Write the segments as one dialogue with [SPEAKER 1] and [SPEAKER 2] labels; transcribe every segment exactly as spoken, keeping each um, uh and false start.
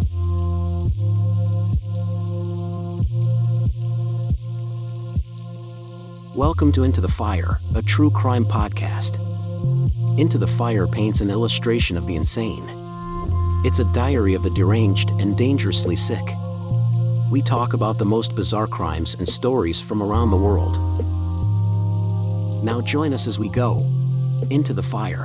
[SPEAKER 1] Welcome to Into the Fire, a true crime podcast. Into the Fire paints an illustration of the insane. It's a diary of the deranged and dangerously sick. We talk about the most bizarre crimes and stories from around the world. Now join us as we go into the fire.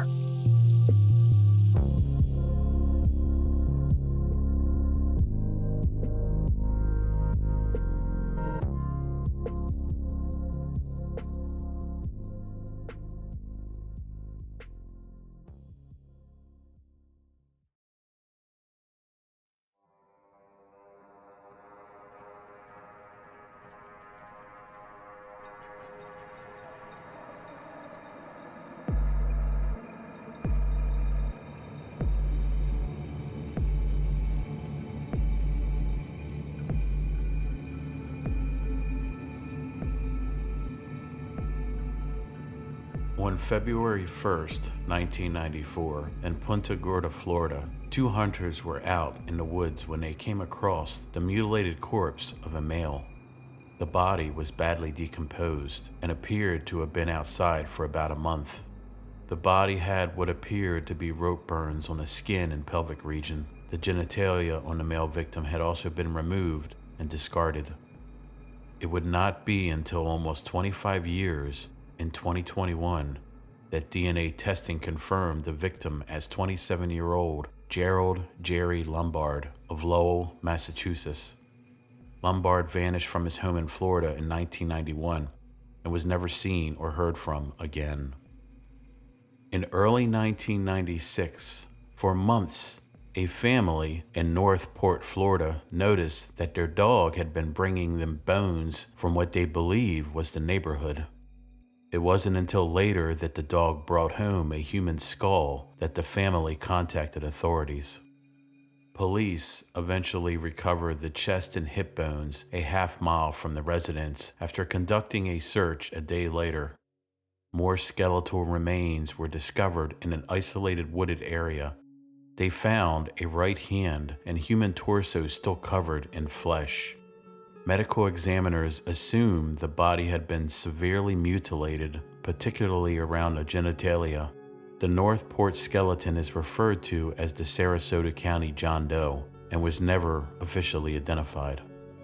[SPEAKER 2] On February first, nineteen ninety-four, in Punta Gorda, Florida, two hunters were out in the woods when they came across the mutilated corpse of a male. The body was badly decomposed and appeared to have been outside for about a month. The body had what appeared to be rope burns on the skin and pelvic region. The genitalia on the male victim had also been removed and discarded. It would not be until almost twenty-five years in twenty twenty-one that D N A testing confirmed the victim as twenty-seven-year-old Gerald Jerry Lombard of Lowell, Massachusetts. Lombard vanished from his home in Florida in nineteen ninety-one and was never seen or heard from again. In early nineteen ninety-six, for months, a family in North Port, Florida noticed that their dog had been bringing them bones from what they believed was the neighborhood. It wasn't until later that the dog brought home a human skull that the family contacted authorities. Police eventually recovered the chest and hip bones a half mile from the residence after conducting a search a day later. More skeletal remains were discovered in an isolated wooded area. They found a right hand and human torso still covered in flesh. Medical examiners assumed the body had been severely mutilated, particularly around the genitalia. The North Port skeleton is referred to as the Sarasota County John Doe and was never officially identified.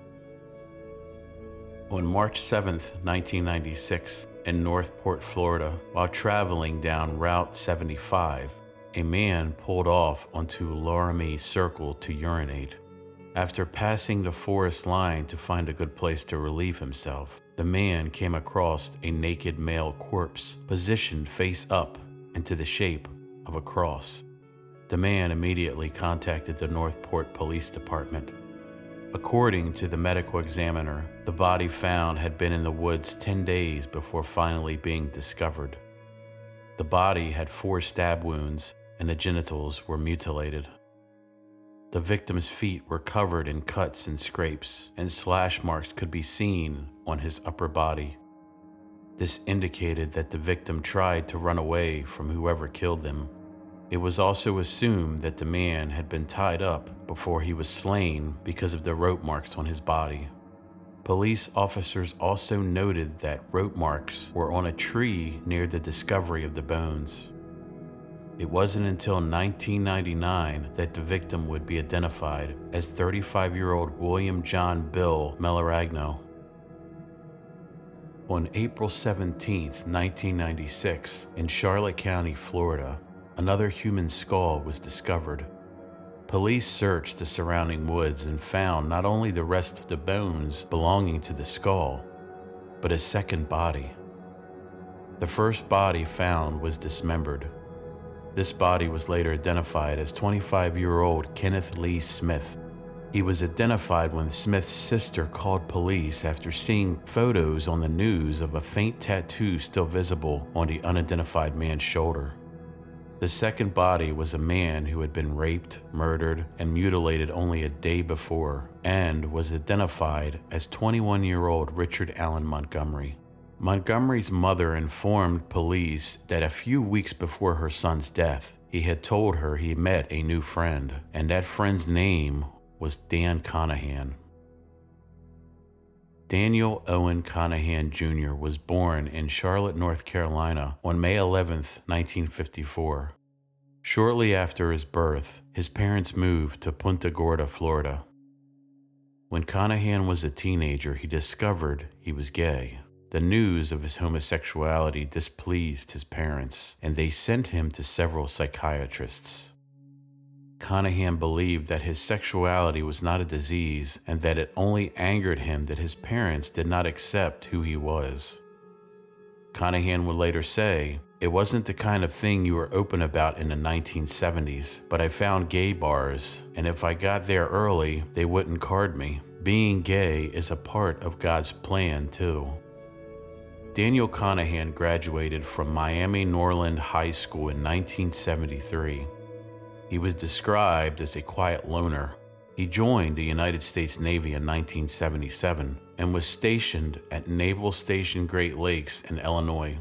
[SPEAKER 2] On March seventh, nineteen ninety-six, in North Port, Florida, while traveling down Route seventy-five, a man pulled off onto Laramie Circle to urinate. After passing the forest line to find a good place to relieve himself, the man came across a naked male corpse positioned face up into the shape of a cross. The man immediately contacted the North Port Police Department. According to the medical examiner, the body found had been in the woods ten days before finally being discovered. The body had four stab wounds and the genitals were mutilated. The victim's feet were covered in cuts and scrapes, and slash marks could be seen on his upper body. This indicated that the victim tried to run away from whoever killed them. It was also assumed that the man had been tied up before he was slain because of the rope marks on his body. Police officers also noted that rope marks were on a tree near the discovery of the bones. It wasn't until nineteen ninety-nine that the victim would be identified as thirty-five-year-old William John Bill Melaragno. On April seventeenth, nineteen ninety-six, in Charlotte County, Florida, another human skull was discovered. Police searched the surrounding woods and found not only the rest of the bones belonging to the skull, but a second body. The first body found was dismembered. This body was later identified as twenty-five-year-old Kenneth Lee Smith. He was identified when Smith's sister called police after seeing photos on the news of a faint tattoo still visible on the unidentified man's shoulder. The second body was a man who had been raped, murdered, and mutilated only a day before, and was identified as twenty-one-year-old Richard Allen Montgomery. Montgomery's mother informed police that a few weeks before her son's death, he had told her he met a new friend, and that friend's name was Dan Conahan. Daniel Owen Conahan Junior was born in Charlotte, North Carolina on May eleventh, nineteen fifty-four. Shortly after his birth, his parents moved to Punta Gorda, Florida. When Conahan was a teenager, he discovered he was gay. The news of his homosexuality displeased his parents, and they sent him to several psychiatrists. Conahan believed that his sexuality was not a disease and that it only angered him that his parents did not accept who he was. Conahan would later say, "It wasn't the kind of thing you were open about in the nineteen seventies, but I found gay bars, and if I got there early, they wouldn't card me. Being gay is a part of God's plan, too." Daniel Conahan graduated from Miami Norland High School in nineteen seventy-three. He was described as a quiet loner. He joined the United States Navy in nineteen seventy-seven and was stationed at Naval Station Great Lakes in Illinois.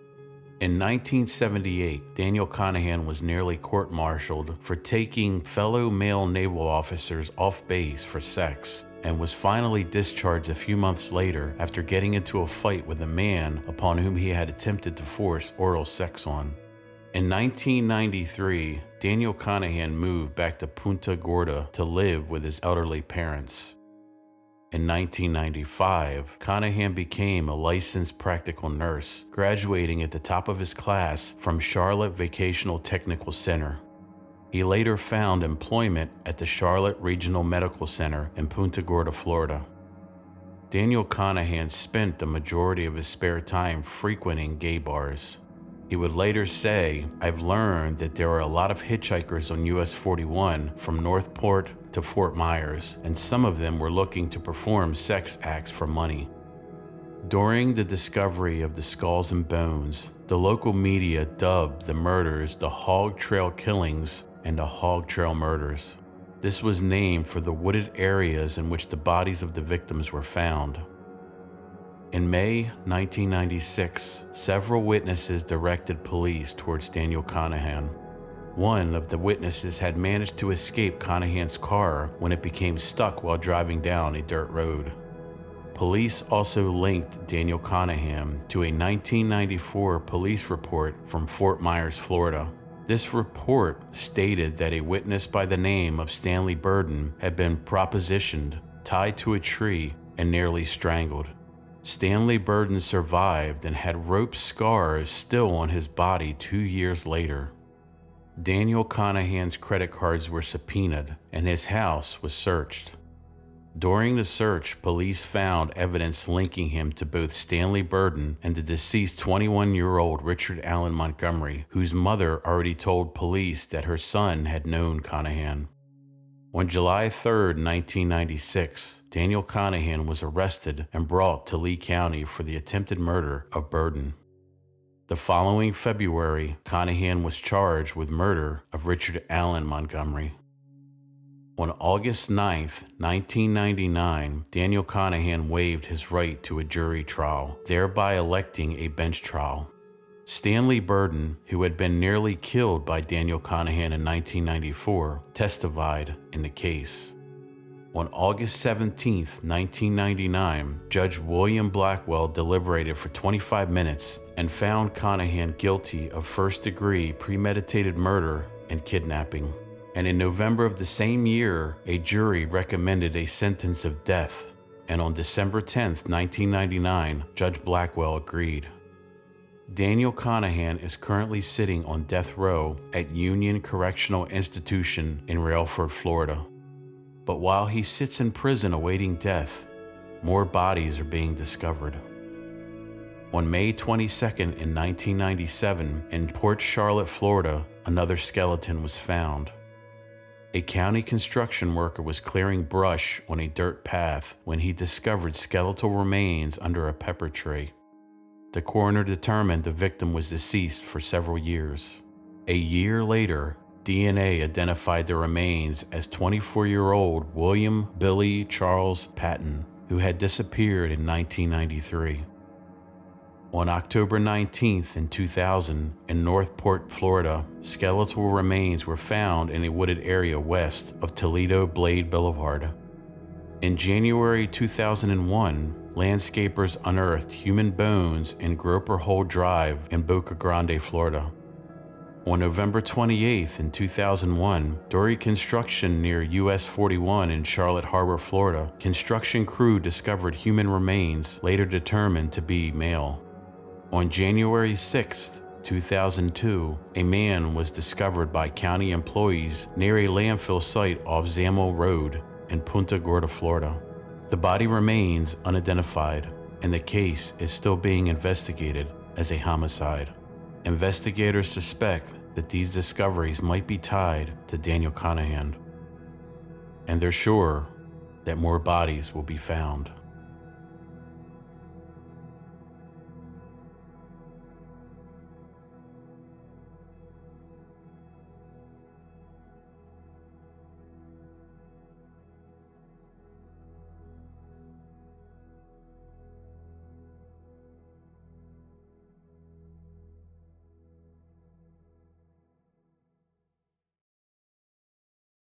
[SPEAKER 2] In nineteen seventy-eight, Daniel Conahan was nearly court-martialed for taking fellow male naval officers off base for sex, and was finally discharged a few months later after getting into a fight with a man upon whom he had attempted to force oral sex on. In nineteen ninety-three, Daniel Conahan moved back to Punta Gorda to live with his elderly parents. In nineteen ninety-five, Conahan became a licensed practical nurse, graduating at the top of his class from Charlotte Vocational Technical Center. He later found employment at the Charlotte Regional Medical Center in Punta Gorda, Florida. Daniel Conahan spent the majority of his spare time frequenting gay bars. He would later say, "I've learned that there are a lot of hitchhikers on U S forty-one from Northport to Fort Myers, and some of them were looking to perform sex acts for money." During the discovery of the skulls and bones, the local media dubbed the murders the Hog Trail Killings and the Hog Trail Murders. This was named for the wooded areas in which the bodies of the victims were found. In May nineteen ninety-six, several witnesses directed police towards Daniel Conahan. One of the witnesses had managed to escape Conahan's car when it became stuck while driving down a dirt road. Police also linked Daniel Conahan to a nineteen ninety-four police report from Fort Myers, Florida. This report stated that a witness by the name of Stanley Burden had been propositioned, tied to a tree, and nearly strangled. Stanley Burden survived and had rope scars still on his body two years later. Daniel Conahan's credit cards were subpoenaed, and his house was searched. During the search, police found evidence linking him to both Stanley Burden and the deceased twenty-one-year-old Richard Allen Montgomery, whose mother already told police that her son had known Conahan. On July third, nineteen ninety-six, Daniel Conahan was arrested and brought to Lee County for the attempted murder of Burden. The following February, Conahan was charged with murder of Richard Allen Montgomery. On August ninth, nineteen ninety-nine, Daniel Conahan waived his right to a jury trial, thereby electing a bench trial. Stanley Burden, who had been nearly killed by Daniel Conahan in nineteen ninety-four, testified in the case. On August seventeenth, nineteen ninety-nine, Judge William Blackwell deliberated for twenty-five minutes and found Conahan guilty of first-degree premeditated murder and kidnapping. And in November of the same year, a jury recommended a sentence of death. And on December tenth, nineteen ninety-nine, Judge Blackwell agreed. Daniel Conahan is currently sitting on death row at Union Correctional Institution in Railford, Florida. But while he sits in prison awaiting death, more bodies are being discovered. On May twenty-second in nineteen ninety-seven, in Port Charlotte, Florida, another skeleton was found. A county construction worker was clearing brush on a dirt path when he discovered skeletal remains under a pepper tree. The coroner determined the victim was deceased for several years. A year later, D N A identified the remains as twenty-four-year-old William Billy Charles Patton, who had disappeared in nineteen ninety-three. On October nineteenth in two thousand, in Northport, Florida, skeletal remains were found in a wooded area west of Toledo Blade Boulevard. In January two thousand one, landscapers unearthed human bones in Groper Hole Drive in Boca Grande, Florida. On November twenty-eighth in two thousand one, Dory Construction near U S forty-one in Charlotte Harbor, Florida, construction crew discovered human remains later determined to be male. On January sixth, two thousand two, a man was discovered by county employees near a landfill site off Zamel Road in Punta Gorda, Florida. The body remains unidentified, and the case is still being investigated as a homicide. Investigators suspect that these discoveries might be tied to Daniel Conahan, and they're sure that more bodies will be found.